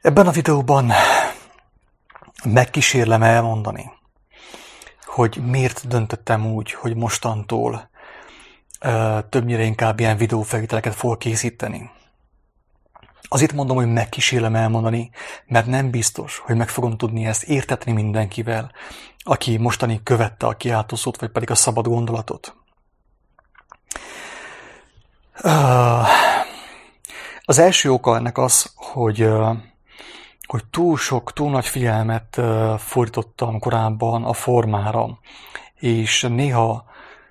Ebben a videóban megkísérlem elmondani, hogy miért döntöttem úgy, hogy mostantól többnyire inkább ilyen videófelvételeket fogok készíteni. Azért mondom, hogy megkísérlem elmondani, mert nem biztos, hogy meg fogom tudni ezt értetni mindenkivel, aki mostani követte a kiáltószót, vagy pedig a szabad gondolatot. Az első oka ennek az, hogy túl nagy figyelmet fordítottam korábban a formára, és néha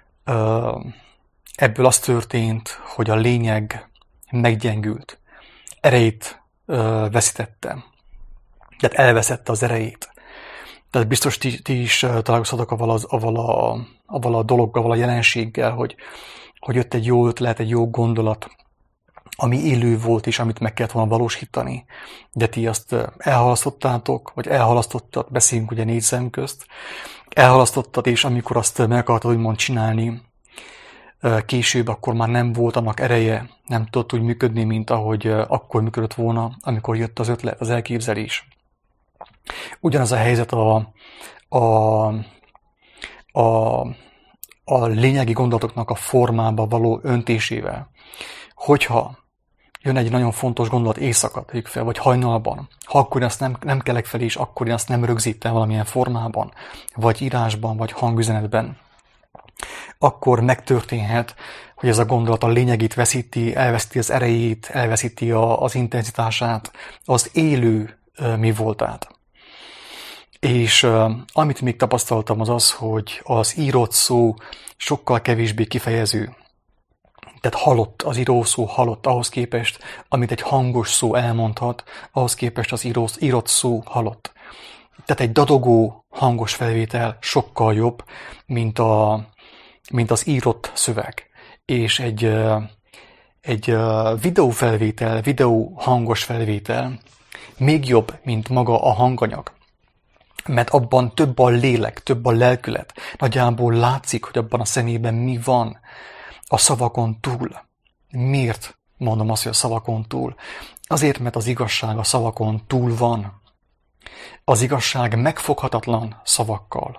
ebből az történt, hogy a lényeg meggyengült, erejét veszítette, tehát elveszette az erejét. Tehát biztos ti is találkoztatok avval a dologgal, avval a jelenséggel, hogy jött egy jó ötlet, egy jó gondolat, ami élő volt, és amit meg kellett volna valósítani. De ti azt elhalasztottátok, vagy elhalasztottad, beszéljünk ugye 4 szem közt, elhalasztottad, és amikor azt meg akartad úgymond csinálni, később akkor már nem volt annak ereje, nem tudott úgy működni, mint ahogy akkor működött volna, amikor jött az ötlet, az elképzelés. Ugyanaz a helyzet a lényegi gondolatoknak a formába való öntésével. Hogyha jön egy nagyon fontos gondolat éjszaka, tegyük fel, vagy hajnalban, ha akkor én azt nem kelek fel, és akkor én azt nem rögzítem valamilyen formában, vagy írásban, vagy hangüzenetben, akkor megtörténhet, hogy ez a gondolat a lényegét veszíti, elveszíti az erejét, elveszíti az intenzitását, az élő mi voltát. És amit még tapasztaltam az, hogy az írott szó sokkal kevésbé kifejező. Tehát halott, az írószó halott ahhoz képest, amit egy hangos szó elmondhat, ahhoz képest az írott szó halott. Tehát egy dadogó hangos felvétel sokkal jobb, mint az írott szöveg. És egy videófelvétel, videó hangos felvétel még jobb, mint maga a hanganyag. Mert abban több a lélek, több a lelkület. Nagyjából látszik, hogy abban a szemében mi van a szavakon túl. Miért mondom azt, hogy a szavakon túl? Azért, mert az igazság a szavakon túl van. Az igazság megfoghatatlan szavakkal.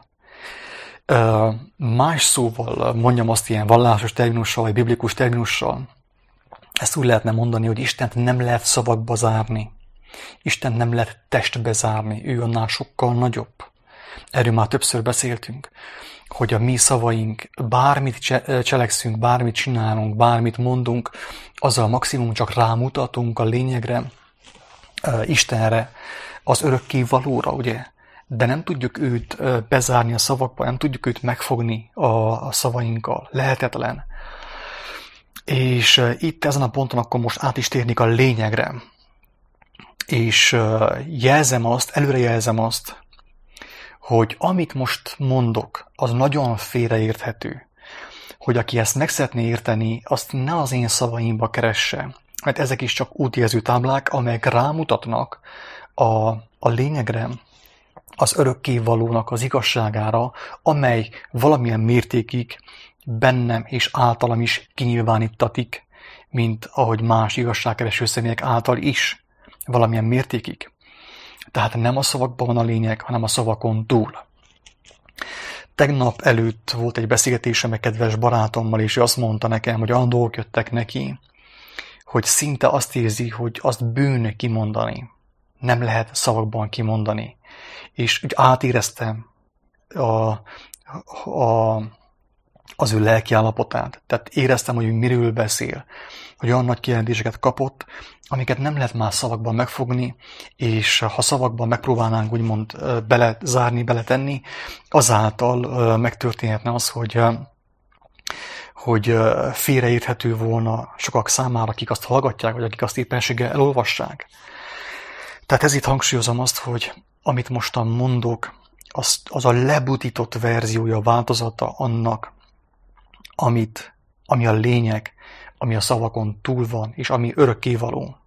Más szóval mondjam azt ilyen vallásos terminussal, vagy biblikus terminussal, ezt úgy lehetne mondani, hogy Istent nem lehet szavakba zárni. Isten nem lehet testbe zárni, ő annál sokkal nagyobb. Erről már többször beszéltünk, hogy a mi szavaink, bármit cselekszünk, bármit csinálunk, bármit mondunk, azzal maximum csak rámutatunk a lényegre, Istenre, az örökkévalóra, ugye? De nem tudjuk őt bezárni a szavakba, nem tudjuk őt megfogni a szavainkkal. Lehetetlen. És itt ezen a ponton akkor most át is térnék a lényegre. És előrejelzem azt, hogy amit most mondok, az nagyon félreérthető. Hogy aki ezt meg szeretné érteni, azt ne az én szavaimba keresse. Mert ezek is csak útjelző táblák, amelyek rámutatnak a lényegre, az örökkévalónak az igazságára, amely valamilyen mértékig bennem és általam is kinyilvánítatik, mint ahogy más igazságkereső személyek által is valamilyen mértékig. Tehát nem a szavakban van a lényeg, hanem a szavakon túl. Tegnap előtt volt egy beszélgetésem egy kedves barátommal, és ő azt mondta nekem, hogy olyan dolgok jöttek neki, hogy szinte azt érzi, hogy azt bűn kimondani. Nem lehet szavakban kimondani. És úgy átéreztem az ő lelki állapotát. Tehát éreztem, hogy miről beszél. Hogy olyan nagy kijelentéseket kapott, amiket nem lehet már szavakban megfogni, és ha szavakban megpróbálnánk úgymond belezárni, beletenni, azáltal megtörténhetne az, hogy félreérthető volna sokak számára, akik azt hallgatják, vagy akik azt éppenséggel elolvassák. Tehát ezért hangsúlyozom azt, hogy amit mostan mondok, az a lebutított verziója, változata annak, ami a lényeg, ami a szavakon túl van, és ami örökkévaló.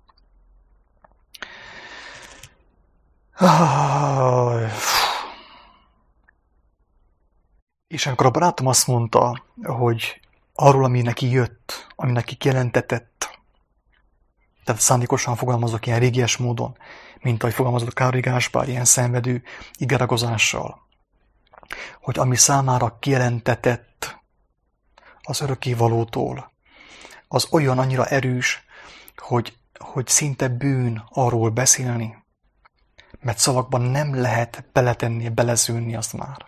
És amikor a barátom azt mondta, hogy arról, ami neki jött, ami neki jelentetett, Tehát szándékosan fogalmazok ilyen régies módon, mint ahogy fogalmazott Károly Gáspár, ilyen szenvedő igeragozással, hogy ami számára kijelentetett az örökkévalótól, az olyan annyira erős, hogy szinte bűn arról beszélni, mert szavakban nem lehet beletenni, belezőnni azt már.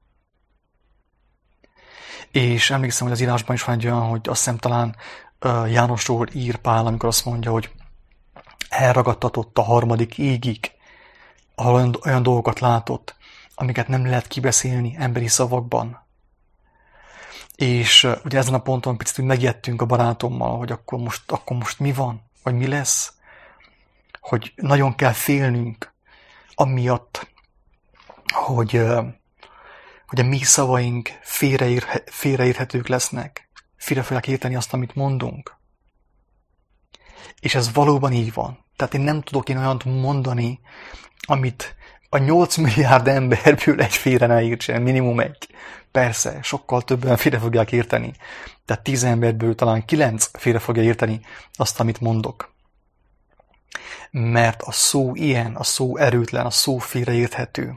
És emlékszem, hogy az írásban is van egy olyan, hogy azt hiszem talán Jánosról ír Pál, amikor azt mondja, hogy elragadtatott a harmadik égig, ahol olyan dolgokat látott, amiket nem lehet kibeszélni emberi szavakban. És ugye ezen a ponton picit úgy megijedtünk a barátommal, hogy akkor most mi van, vagy mi lesz, hogy nagyon kell félnünk amiatt, hogy a mi szavaink félreérthetők lesznek, félre fogják érteni azt, amit mondunk. És ez valóban így van. Tehát én nem tudok olyant mondani, amit a 8 milliárd emberből egy félre ne értsen, minimum egy. Persze, sokkal többen félre fogják érteni. Tehát 10 emberből talán 9 félre fogja érteni azt, amit mondok. Mert a szó ilyen, a szó erőtlen, a szó félreérthető.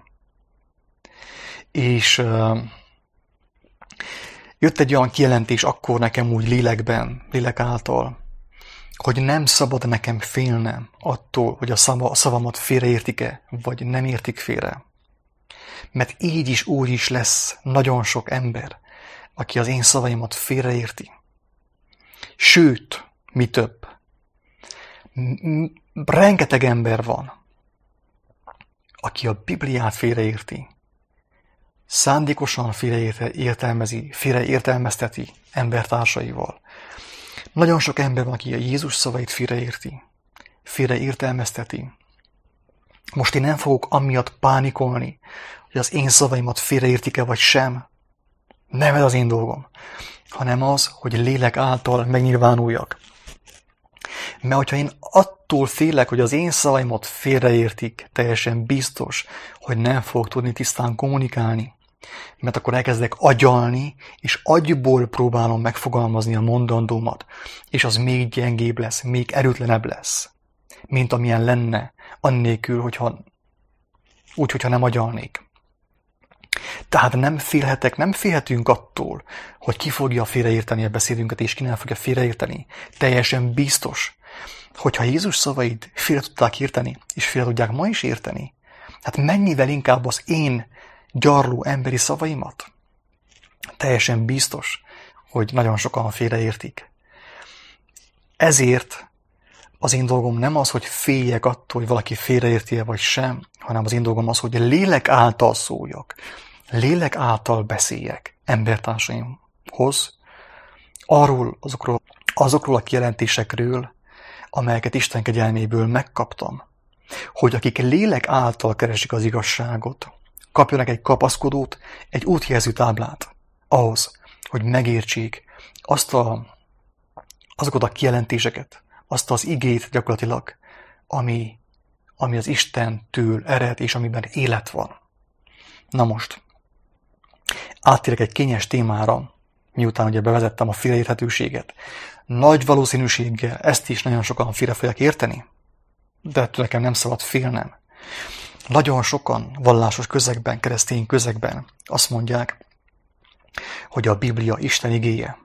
És jött egy olyan kijelentés akkor nekem úgy lélek által, hogy nem szabad nekem félnem attól, hogy a szavamat félreértik-e, vagy nem értik félre. Mert így is úgy is lesz nagyon sok ember, aki az én szavaimat félreérti. Sőt, mi több, rengeteg ember van, aki a Bibliát félreérti, szándékosan félreértelmezteti embertársaival. Nagyon sok ember van, aki a Jézus szavait félreértelmezteti. Most én nem fogok amiatt pánikolni, hogy az én szavaimat félreértik-e vagy sem. Nem ez az én dolgom, hanem az, hogy lélek által megnyilvánuljak. Mert hogyha én attól félek, hogy az én szavaimat félreértik, teljesen biztos, hogy nem fogok tudni tisztán kommunikálni. Mert akkor elkezdek agyalni, és agyból próbálom megfogalmazni a mondandómat, és az még gyengébb lesz, még erőtlenebb lesz, mint amilyen lenne, annélkül, hogyha nem agyalnék. Tehát nem félhetünk attól, hogy ki fogja félreérteni a beszédünket, és ki nem fogja félreérteni. Teljesen biztos, hogyha Jézus szavait félre tudták érteni, és félre tudják ma is érteni, hát mennyivel inkább az én gyarló emberi szavaimat? Teljesen biztos, hogy nagyon sokan félreértik. Ezért az én dolgom nem az, hogy féljek attól, hogy valaki félreérti-e vagy sem, hanem az én dolgom az, hogy lélek által szóljak, lélek által beszéljek embertársaimhoz, azokról a kijelentésekről, amelyeket Isten kegyelméből megkaptam, hogy akik lélek által keresik az igazságot, kapjanak egy kapaszkodót, egy útjelző táblát ahhoz, hogy megértsék azokat a kijelentéseket, azt az igét gyakorlatilag, ami az Istentől ered, és amiben élet van. Na most, áttérek egy kényes témára, miután ugye bevezettem a félreérthetőséget. Nagy valószínűséggel ezt is nagyon sokan félre fogják érteni, de ettől nekem nem szabad félnem. Nagyon sokan vallásos közegben, keresztény közegben azt mondják, hogy a Biblia Isten igéje.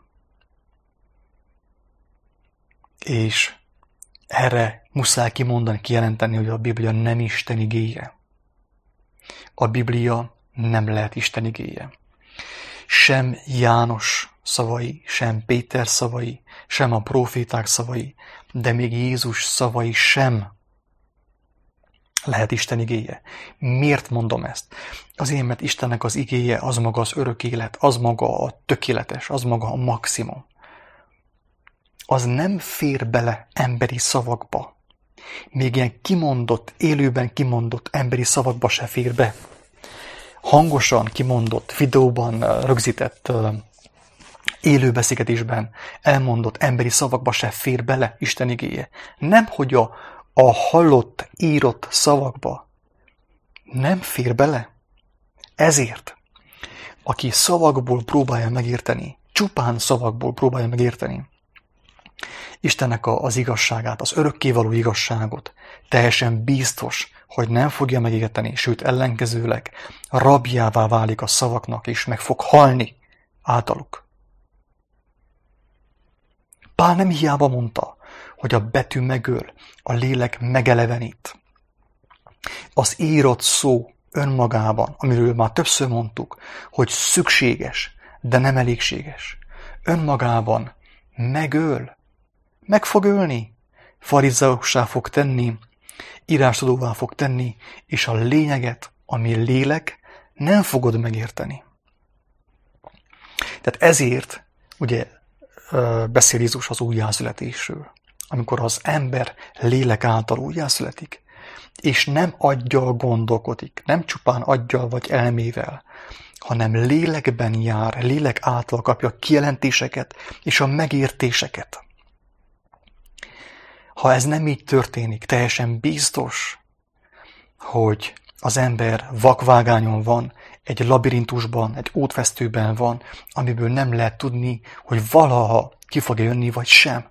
És erre muszáj kimondani, kijelenteni, hogy a Biblia nem Isten igéje. A Biblia nem lehet Isten igéje. Sem János szavai, sem Péter szavai, sem a próféták szavai, de még Jézus szavai sem lehet Isten igéje. Miért mondom ezt? Azért, mert Istennek az igéje az maga az örök élet, az maga a tökéletes, az maga a maximum. Az nem fér bele emberi szavakba. Még ilyen kimondott, élőben kimondott emberi szavakba se fér be. Hangosan kimondott, videóban rögzített, élő beszélgetésben elmondott emberi szavakba se fér bele Isten igéje. Nem, hogy a hallott, írott szavakba nem fér bele. Ezért, aki szavakból próbálja megérteni, csupán szavakból próbálja megérteni, Istennek az igazságát, az örökkévaló igazságot teljesen biztos, hogy nem fogja megérteni, sőt ellenkezőleg rabjává válik a szavaknak, és meg fog halni általuk. Pál nem hiába mondta, hogy a betű megöl, a lélek megelevenít. Az írott szó önmagában, amiről már többször mondtuk, hogy szükséges, de nem elégséges. Önmagában megöl, meg fog ölni, farizeussá fog tenni, írástudóvá fog tenni, és a lényeget, ami lélek, nem fogod megérteni. Tehát ezért, ugye, beszél Jézus az újjászületésről, amikor az ember lélek által újjászületik, és nem aggyal gondolkodik, nem csupán aggyal vagy elmével, hanem lélekben jár, lélek által kapja a kijelentéseket és a megértéseket. Ha ez nem így történik, teljesen biztos, hogy az ember vakvágányon van, egy labirintusban, egy útvesztőben van, amiből nem lehet tudni, hogy valaha ki fog jönni, vagy sem.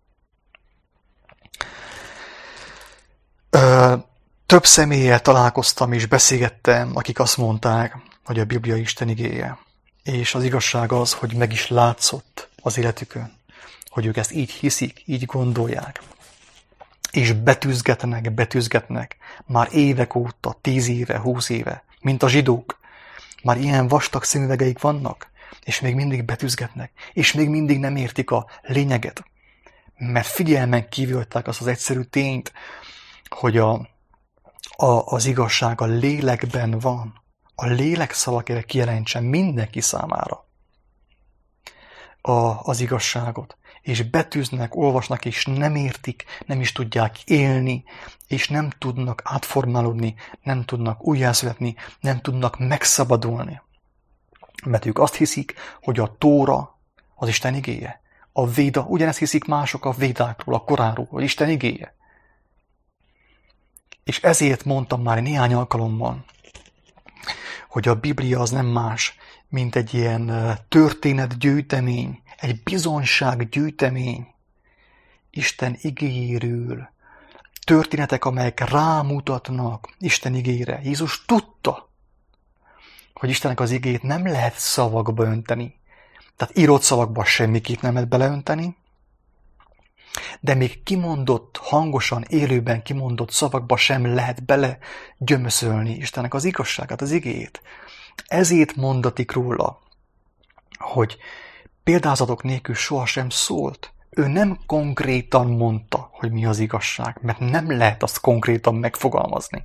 Több személlyel találkoztam és beszélgettem, akik azt mondták, hogy a Biblia Isten igéje. És az igazság az, hogy meg is látszott az életükön, hogy ők ezt így hiszik, így gondolják. És betűzgetnek, már évek óta, 10 éve, 20 éve, mint a zsidók. Már ilyen vastag szemüvegeik vannak, és még mindig betűzgetnek, és még mindig nem értik a lényeget. Mert figyelmen kívülták azt az egyszerű tényt, hogy az igazság a lélekben van. A lélek szavakére kijelentsen mindenki számára az igazságot. És betűznek, olvasnak, és nem értik, nem is tudják élni, és nem tudnak átformálódni, nem tudnak újjászületni, nem tudnak megszabadulni. Mert ők azt hiszik, hogy a Tóra az Isten igéje. A Véda, ugyanezt hiszik mások a Védákról, a Koráról, hogy Isten igéje. És ezért mondtam már néhány alkalommal, hogy a Biblia az nem más, mint egy ilyen történetgyűjtemény, egy bizonysággyűjtemény Isten igéjéről. Történetek, amelyek rámutatnak Isten igére. Jézus tudta, hogy Istennek az igét nem lehet szavakba önteni. Tehát írott szavakba semmiképp nem lehet beleönteni, de még kimondott, hangosan, élőben kimondott szavakba sem lehet bele gyömöszölni Istennek az igazságát, az igéjét. Ezért mondatik róla, hogy példázatok nélkül sohasem szólt. Ő nem konkrétan mondta, hogy mi az igazság, mert nem lehet azt konkrétan megfogalmazni,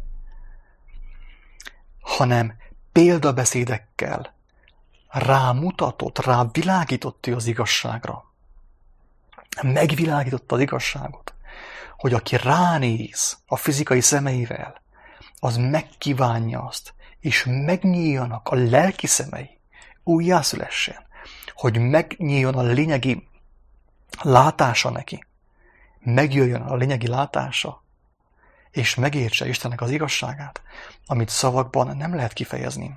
hanem példabeszédekkel rámutatott, rávilágított ő az igazságra. Megvilágította az igazságot, hogy aki ránéz a fizikai szemeivel, az megkívánja azt, és megnyíljanak a lelki szemei, újjászülessen, hogy megnyíljon a lényegi látása neki, megjöjjön a lényegi látása, és megértse Istennek az igazságát, amit szavakban nem lehet kifejezni.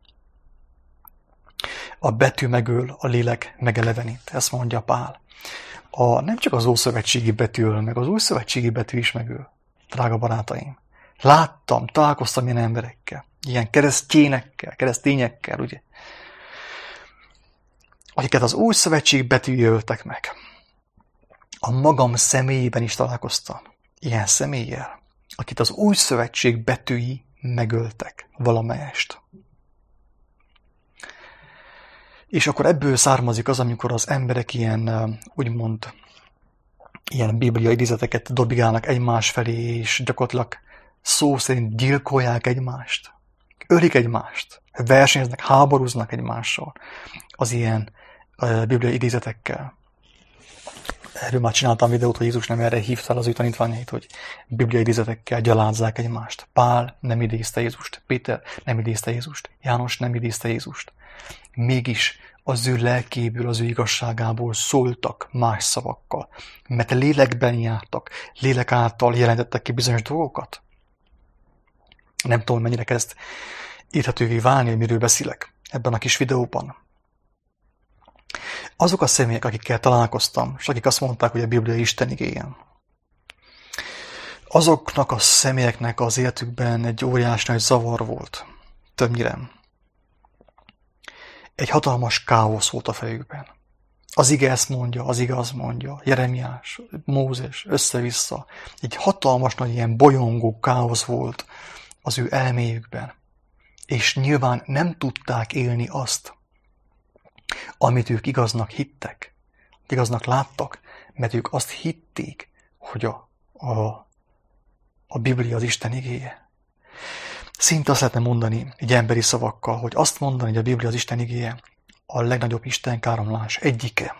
A betű megöl, a lélek megelevenít, ezt mondja Pál. Nem csak az ószövetségi betű öl, meg az újszövetségi betű is megöl, drága barátaim. Találkoztam ilyen emberekkel, ilyen keresztényekkel, ugye, akiket az újszövetség betűi öltek meg. A magam személyében is találkoztam ilyen személlyel, akit az újszövetség betűi megöltek valamelyest. És akkor ebből származik az, amikor az emberek ilyen, úgymond, ilyen bibliai idézeteket dobigálnak egymás felé, és gyakorlatilag szó szerint gyilkolják egymást, ölik egymást, versenyeznek, háborúznak egymással az ilyen bibliai idézetekkel. Erről már csináltam videót, hogy Jézus nem erre hívta az ő tanítványait, hogy bibliai idézetekkel gyalázzák egymást. Pál nem idézte Jézust, Péter nem idézte Jézust, János nem idézte Jézust. Mégis az ő lelkéből, az ő igazságából szóltak más szavakkal, mert lélekben jártak, lélek által jelentettek ki bizonyos dolgokat. Nem tudom, mennyire kell ezt érthetővé válni, hogy miről beszélek ebben a kis videóban. Azok a személyek, akikkel találkoztam, és akik azt mondták, hogy a Biblia Isten igéje, azoknak a személyeknek az életükben egy óriás nagy zavar volt. Többnyire. Egy hatalmas káosz volt a fejükben. Az ige ezt mondja, az ige azt mondja, Jeremiás, Mózes, össze-vissza. Egy hatalmas nagy ilyen bolyongó káosz volt az ő elméjükben. És nyilván nem tudták élni azt, amit ők igaznak hittek, igaznak láttak, mert ők azt hitték, hogy a Biblia az Isten igéje. Szinte azt lehetne mondani, egy emberi szavakkal, hogy azt mondani, hogy a Biblia az Isten igéje, a legnagyobb istenkáromlás egyike.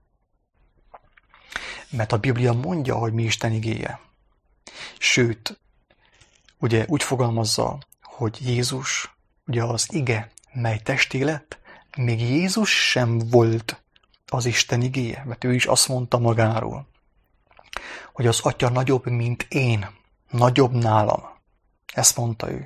Mert a Biblia mondja, hogy mi Isten igéje. Sőt, ugye úgy fogalmazza, hogy Jézus, ugye az ige, mely testé lett, még Jézus sem volt az Isten igéje, mert ő is azt mondta magáról, hogy az Atya nagyobb, mint én, nagyobb nálam. Ezt mondta ő.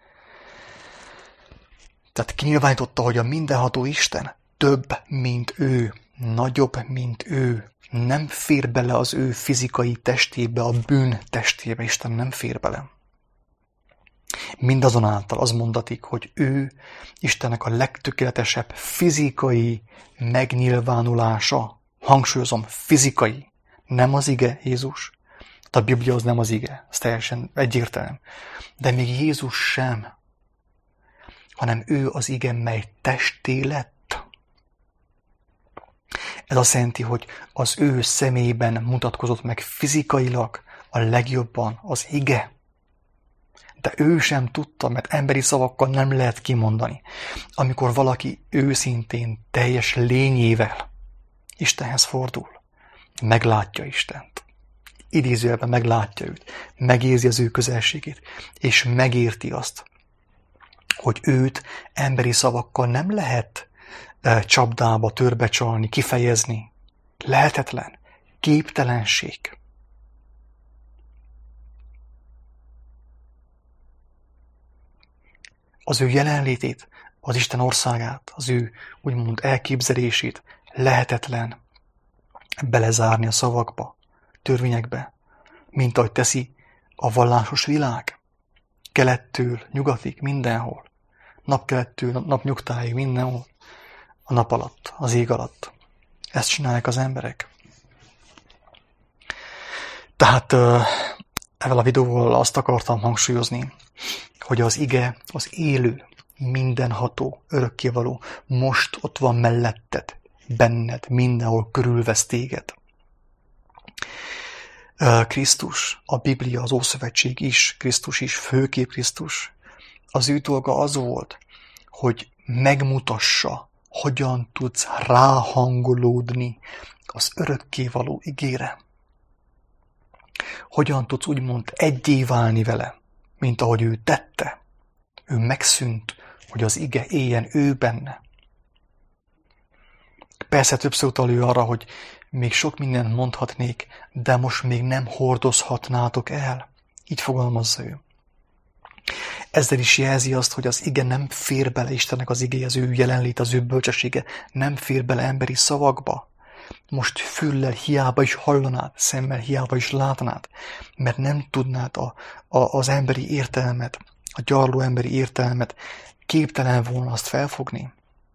Tehát kinyilvánította, hogy a mindenható Isten több, mint ő, nagyobb, mint ő. Nem fér bele az ő fizikai testébe, a bűn testébe. Isten nem fér bele. Mindazonáltal az mondatik, hogy ő Istennek a legtökéletesebb fizikai megnyilvánulása. Hangsúlyozom, fizikai. Nem az ige, Jézus. A Biblia az nem az ige. Ez teljesen egyértelmű. De még Jézus sem. Hanem ő az ige, mely testé lett. Ez azt jelenti, hogy az ő személyben mutatkozott meg fizikailag a legjobban az ige. De ő sem tudta, mert emberi szavakkal nem lehet kimondani. Amikor valaki őszintén, teljes lényével Istenhez fordul, meglátja Istent. Idézőjelben meglátja őt, megérzi az ő közelségét, és megérti azt, hogy őt emberi szavakkal nem lehet csapdába, törbecsalni, kifejezni. Lehetetlen. Képtelenség. Az ő jelenlétét, az Isten országát, az ő úgymond elképzelését lehetetlen belezárni a szavakba, törvényekbe, mint ahogy teszi a vallásos világ. Kelettől, nyugatig, mindenhol. Napkelettől, napnyugtáig, mindenhol. A nap alatt, az ég alatt. Ezt csinálják az emberek. Tehát ezzel a videóval azt akartam hangsúlyozni, hogy az ige, az élő, mindenható, örökkévaló, most ott van melletted, benned, mindenhol körülvesz téged. Krisztus, a Biblia, az Ószövetség is, Krisztus is, főképp Krisztus. Az ő dolga az volt, hogy megmutassa, hogyan tudsz ráhangolódni az örökkévaló igére. Hogyan tudsz úgymond egyé válni vele, mint ahogy ő tette. Ő megszűnt, hogy az ige éljen ő benne. Persze többször utal ő arra, hogy még sok mindent mondhatnék, de most még nem hordozhatnátok el. Így fogalmazza ő. Ezzel is jelzi azt, hogy az ige nem fér bele Istennek az igéje, az ő jelenlét, az ő bölcsessége nem fér bele emberi szavakba. Most füllel hiába is hallanád, szemmel hiába is látnád, mert nem tudnád az emberi értelmet, a gyarló emberi értelmet, képtelen volna azt felfogni.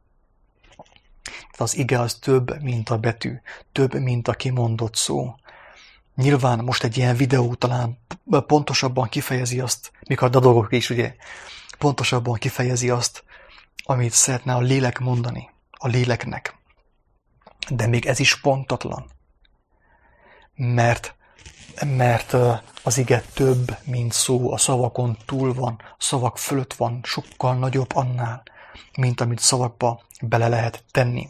Az ige az több, mint a betű, több, mint a kimondott szó. Nyilván most egy ilyen videó talán pontosabban kifejezi azt, mikor a dadogok is ugye, pontosabban kifejezi azt, amit szeretne a lélek mondani, a léleknek. De még ez is pontatlan. Mert az ige több, mint szó, a szavakon túl van, a szavak fölött van, sokkal nagyobb annál, mint amit szavakba bele lehet tenni.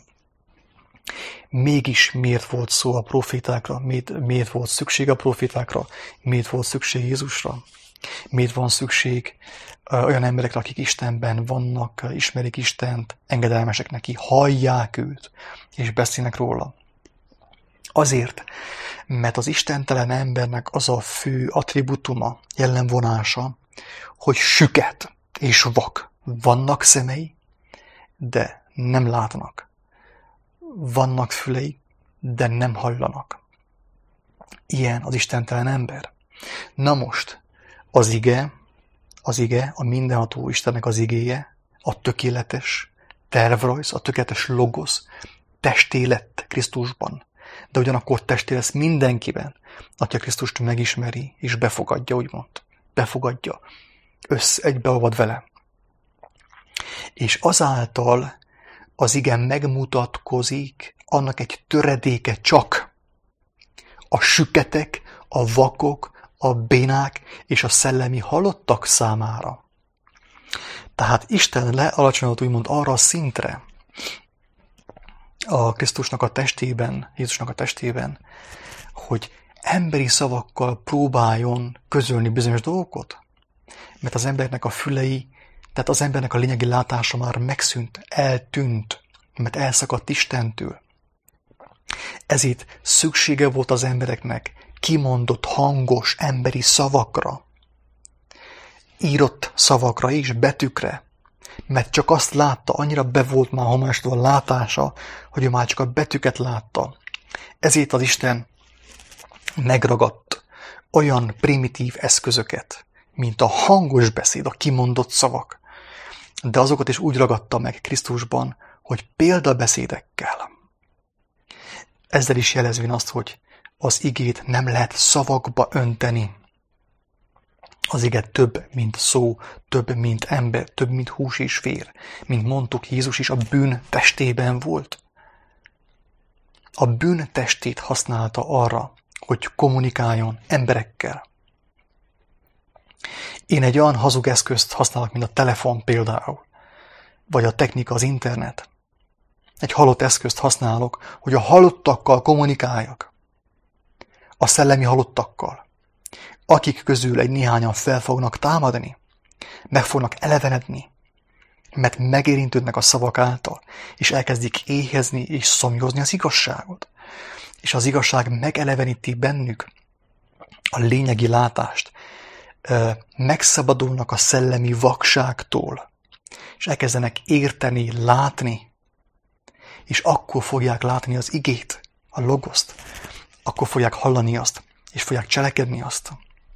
Mégis miért volt szó a profétákra, miért volt szükség a profétákra, miért volt szükség Jézusra, miért van szükség olyan emberekre, akik Istenben vannak, ismerik Istent, engedelmesek neki, hallják őt, és beszélnek róla. Azért, mert az istentelen embernek az a fő attribútuma, jellemvonása, hogy süket és vak. Vannak szemei, de nem látnak. vannak fülei, de nem hallanak. Ilyen az istentelen ember. Na most, az ige, a mindenható Istennek az igéje, a tökéletes tervrajz, a tökéletes logosz, testé lett Krisztusban. De ugyanakkor testé lesz mindenkiben, aki a Krisztust megismeri és befogadja, úgymond. Befogadja. Egybeolvad vele. És azáltal az ige megmutatkozik, annak egy töredéke csak a süketek, a vakok, a bénák és a szellemi halottak számára. Tehát Isten lealacsonyodott úgymond arra a szintre a Krisztusnak a testében, Jézusnak a testében, hogy emberi szavakkal próbáljon közölni bizonyos dolgokat. Mert az embernek a fülei, tehát az embernek a lényegi látása már megszűnt, eltűnt, mert elszakadt Istentől. Ezért szüksége volt az embereknek kimondott hangos emberi szavakra, írott szavakra és betűkre, mert csak azt látta, annyira be volt már homásodva a látása, hogy ő már csak a betűket látta. Ezért az Isten megragadt olyan primitív eszközöket, mint a hangos beszéd, a kimondott szavak, de azokat is úgy ragadta meg Krisztusban, hogy példabeszédekkel. Ezzel is jelezvén azt, hogy az igét nem lehet szavakba önteni. Az ige több, mint szó, több, mint ember, több, mint hús és vér. Mint mondtuk, Jézus is a bűn testében volt. A bűn testét használta arra, hogy kommunikáljon emberekkel. Én egy olyan hazug eszközt használok, mint a telefon például, vagy a technika, az internet. Egy halott eszközt használok, hogy a halottakkal kommunikáljak. A szellemi halottakkal. Akik közül egy néhányan fel fognak támadni, meg fognak elevenedni, mert megérintődnek a szavak által, és elkezdik éhezni és szomjozni az igazságot. És az igazság megeleveníti bennük a lényegi látást, megszabadulnak a szellemi vakságtól, és elkezdenek érteni, látni, és akkor fogják látni az igét, a logoszt, akkor fogják hallani azt, és fogják cselekedni azt.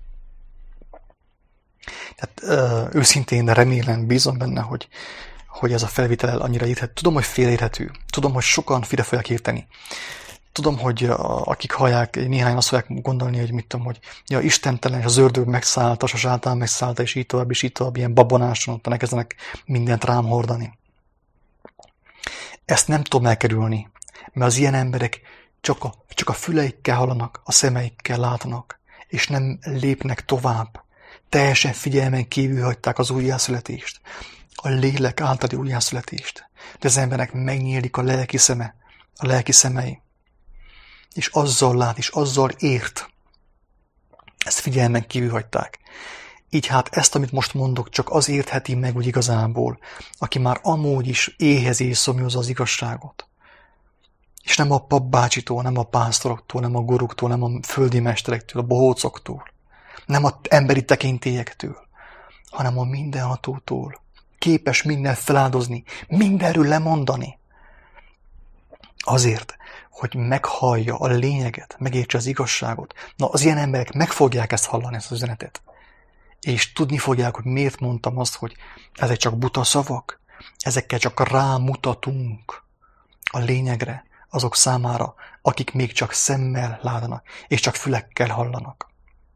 Tehát őszintén remélem, bízom benne, hogy ez a felvétel annyira érthető. Tudom, hogy félreérthető. Tudom, hogy sokan félre fogják érteni. Tudom, hogy akik hallják, néhányan azt fogják gondolni, hogy mit tudom, hogy ja, istentelen, és az ördög megszállta, a sátán megszállta, és így tovább, ilyen babonáson, ott elkezdenek mindent rám hordani. Ezt nem tudom elkerülni, mert az ilyen emberek csak a füleikkel hallanak, a szemeikkel látnak, és nem lépnek tovább. Teljesen figyelmen kívül hagyták az újjászületést, a lélek általi újjászületést. De az embernek megnyílik a lelki szeme, a lelki szemei. És azzal lát, és azzal ért. Ezt figyelmen kívül hagyták. Így hát ezt, amit most mondok, csak az értheti meg úgy igazából, aki már amúgy is éhezi és szomjazza az igazságot. És nem a papbácsitól, nem a pásztoroktól, nem a guruktól, nem a földi mesterektől, a bohócoktól, nem az emberi tekintélyektől, hanem a mindenhatótól. Képes mindent feláldozni, mindenről lemondani. Azért, hogy meghallja a lényeget, megértse az igazságot. Na, az ilyen emberek meg fogják ezt hallani, ezt az üzenetet. És tudni fogják, hogy miért mondtam azt, hogy ezek csak buta szavak, ezekkel csak rámutatunk a lényegre azok számára, akik még csak szemmel látnak, és csak fülekkel hallanak.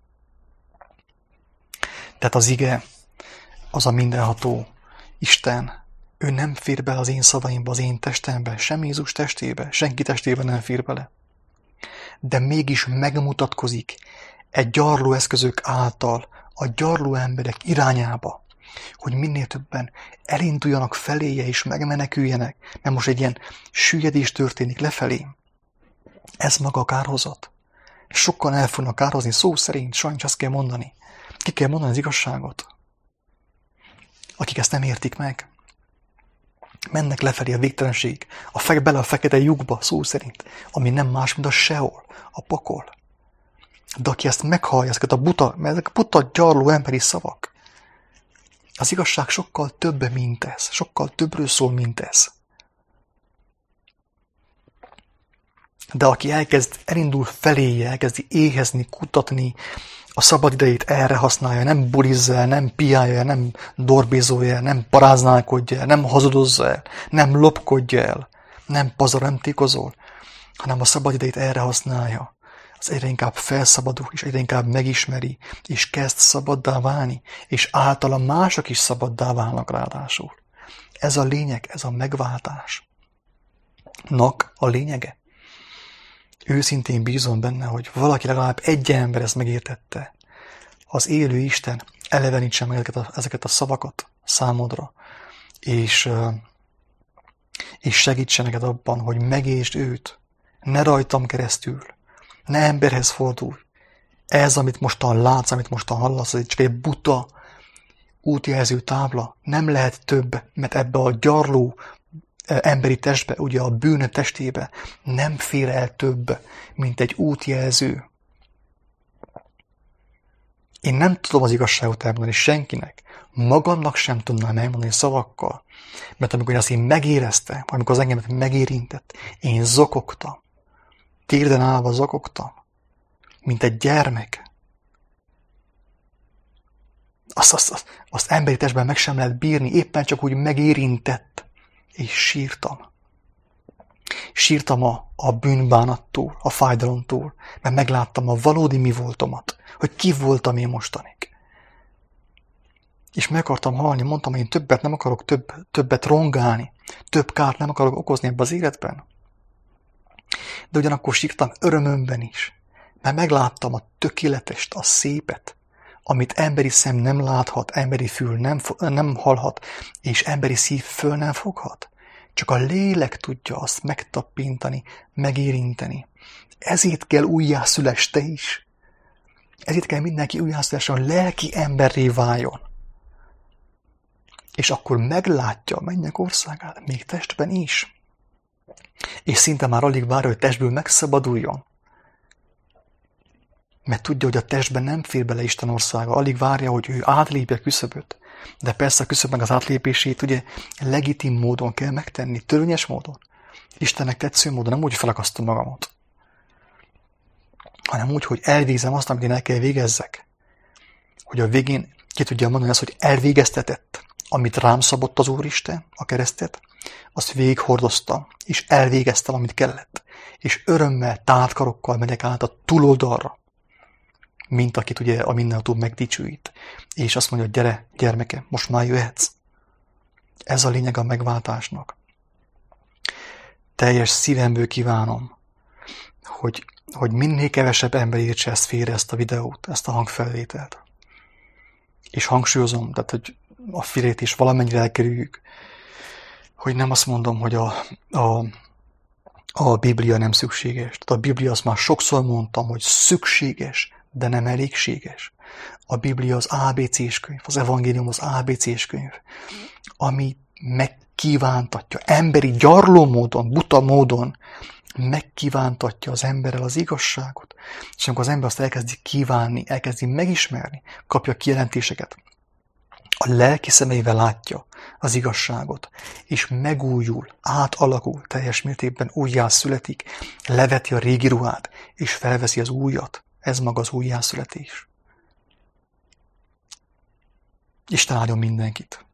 Tehát az ige, az a mindenható Isten, ő nem fér bele az én szavaimba, az én testembe, sem Jézus testébe, senki testébe nem fér bele. De mégis megmutatkozik egy gyarló eszközök által a gyarló emberek irányába, hogy minél többen elinduljanak feléje és megmeneküljenek, mert most egy ilyen süllyedés történik lefelé. Ez maga a kárhozat. Sokan el fognak kározni, szó szerint, sajnos azt kell mondani. Ki kell mondani az igazságot. Akik ezt nem értik meg, mennek lefelé a végtelenség, bele a fekete lyukba, szó szerint, ami nem más, mint a Seol, a pokol. De aki ezt meghallja, ezeket mert ezek buta, gyarló emberi szavak, az igazság sokkal több, mint ez, sokkal többről szól, mint ez. De aki elindul feléje, elkezdi éhezni, kutatni, a szabad idejét erre használja, nem bulizza el, nem piálja, nem dorbézolja el, nem paráználkodja el, nem hazudozza el, nem lopkodja el, nem pazar, nem tikozol, hanem a szabad idejét erre használja. Az egyre inkább felszabadul, és egyre inkább megismeri, és kezd szabaddá válni, és általa mások is szabaddá válnak ráadásul. Ez a lényeg, ez a megváltásnak a lényege. Őszintén bízom benne, hogy valaki legalább egy ember ezt megértette. Az élő Isten elevenítse meg ezeket a szavakat számodra, és segítse neked abban, hogy megértsd őt. Ne rajtam keresztül, ne emberhez fordulj. Ez, amit mostan látsz, amit mostan hallasz, ez csak egy buta útjelző tábla. Nem lehet több, mert ebbe a gyarló emberi testbe, ugye a bűn testébe nem fér el több, mint egy útjelző. Én nem tudom az igazságot elmondani senkinek, magamnak sem tudnám elmondani szavakkal, mert amikor azt én megéreztem, amikor az engemet megérintett, én zokogtam, térden állva zokogtam, mint egy gyermek. Azt emberi testben meg sem lehet bírni, éppen csak úgy megérintett, és sírtam. Sírtam a bűnbánattól, a fájdalomtól, mert megláttam a valódi mi voltomat, hogy ki voltam én mostanig. És meg akartam halni, mondtam, hogy én többet nem akarok többet rongálni, több kárt nem akarok okozni ebbe az életben. De ugyanakkor sírtam örömömben is, mert megláttam a tökéletest, a szépet, amit emberi szem nem láthat, emberi fül nem hallhat, és emberi szív föl nem foghat. Csak a lélek tudja azt megtappintani, megérinteni. Ezért kell újjászüles te is. Ezért kell mindenki újjászülessen, lelki emberré váljon. És akkor meglátja a mennyek országát, még testben is. És szinte már alig várja, hogy testből megszabaduljon. Mert tudja, hogy a testben nem fér bele Isten országa, alig várja, hogy ő átlépje a küszöböt. De persze a küszöbnek az átlépését ugye legitim módon kell megtenni, törvényes módon. Istennek tetsző módon, nem úgy, hogy felakasztom magamat, hanem úgy, hogy elvégzem azt, amit én el kell végezzek. Hogy a végén ki tudja mondani azt, hogy elvégeztetett, amit rám szabott az Úristen, a keresztet, azt végighordoztam, és elvégeztem, amit kellett. És örömmel, tárt karokkal megyek át a túloldalra, mint akit ugye a mindenhatóbb megdicsőít. És azt mondja, hogy gyere, gyermeke, most már jöhetsz. Ez a lényeg a megváltásnak. Teljes szívemből kívánom, hogy minél kevesebb ember értse ezt félre, ezt a videót, ezt a hangfelvételt. És hangsúlyozom, tehát, hogy a fülét is valamennyire elkerüljük, hogy nem azt mondom, hogy a Biblia nem szükséges. Tehát a Biblia, azt már sokszor mondtam, hogy szükséges, de nem elégséges. A Biblia az ABC-s könyv, az evangélium az ABC-s könyv, ami megkívántatja, emberi gyarló módon, buta módon megkívántatja az emberrel az igazságot. És amikor az ember azt elkezdi kívánni, elkezdi megismerni, kapja kijelentéseket, a lelki szemeivel látja az igazságot, és megújul, átalakul, teljes mértékben újjászületik, leveti a régi ruhát, és felveszi az újat. Ez maga az újjászületés. Isten áldjon mindenkit!